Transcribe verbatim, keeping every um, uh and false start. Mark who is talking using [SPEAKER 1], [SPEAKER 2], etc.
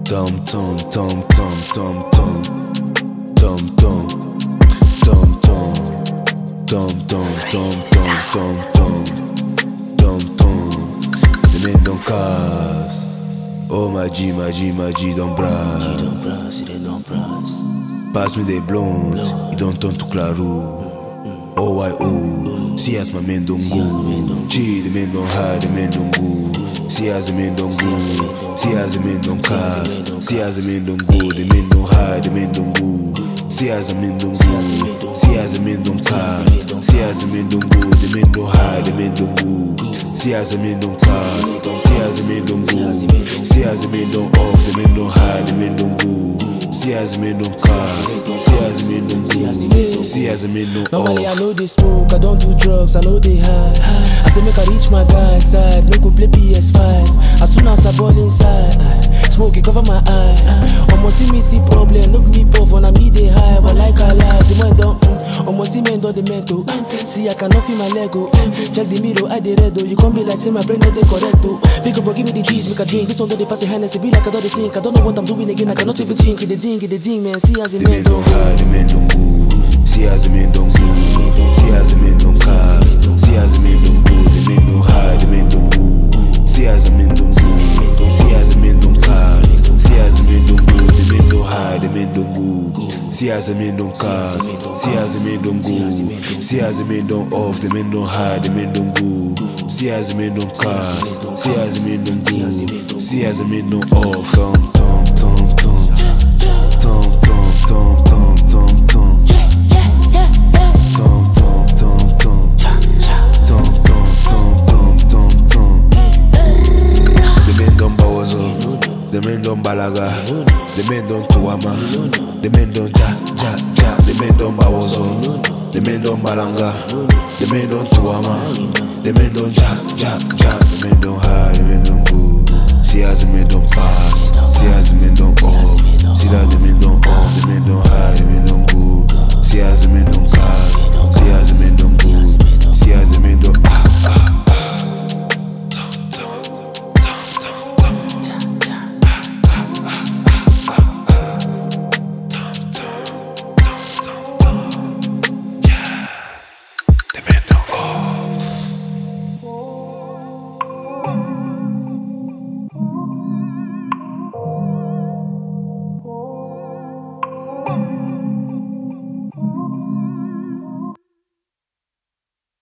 [SPEAKER 1] Tom tom tom tom tom tom tom tom tom tom tom tom tom tom tom tom tom. The men don't cast. Oh my G, my G, my G don't brass.
[SPEAKER 2] G don't brass, they don't brass.
[SPEAKER 1] Pass me the blunt, it don't turn to claro. Oh I oh, see as my men don't go. G the men don't hide, the men don't go. See as the men don't go. See as the men don't cast. See as the men don't go. The men don't hide, the men don't go. See as the men don't go. See as the men don't cast. See as the men don't go. The men don't hide, the men don't go. See as the men don't cast. See as the men don't go. See as the men don't off. The men don't hide, the men don't go. See as the men don't cast. See as the men don't go. See as the men don't off.
[SPEAKER 3] Normally I know they smoke, I don't do drugs, I know they high. I say make I reach my guy side, make we play P S five. As soon as I ball inside, smoke it cover my eye. Almost see me see problem, look me puff when I me they high. But like I lie, the man don't. Almost see men do the mental. See I cannot feel my leg go. Check the mirror, I the red though. You can't be like say my brain not they correct though. Pick up, give me the juice, make a drink. This one do they pass the Hennessy, be like I do the sink. I don't know what I'm doing again, I cannot even think. The ding, the ding, man. See as the men don't
[SPEAKER 1] hide, the men don't go. See as the men don't go. See as the men don't cast. See as the men don't go. The men don't hide, the men don't go. See as the men don't go. See as the men don't cast. See as the men don't go. The men don't hide, the men don't go. See as the men don't cast. See as the men don't go. See as the men don't off. The men don't hide, the men don't go. See as the men don't cast. See as the men don't go. See as the men don't off. Tom tom tom tom tom tom tom tom tom tom. Tom tom tom tom tom tom tom tom tom tom. The men don't bawazo, the men don't balaga, the men don't tuama, the men don't ja ja ja, the men don't bawazo, the men don't balanga, the men don't tuama, the men don't ja ja ja, the men don't ha.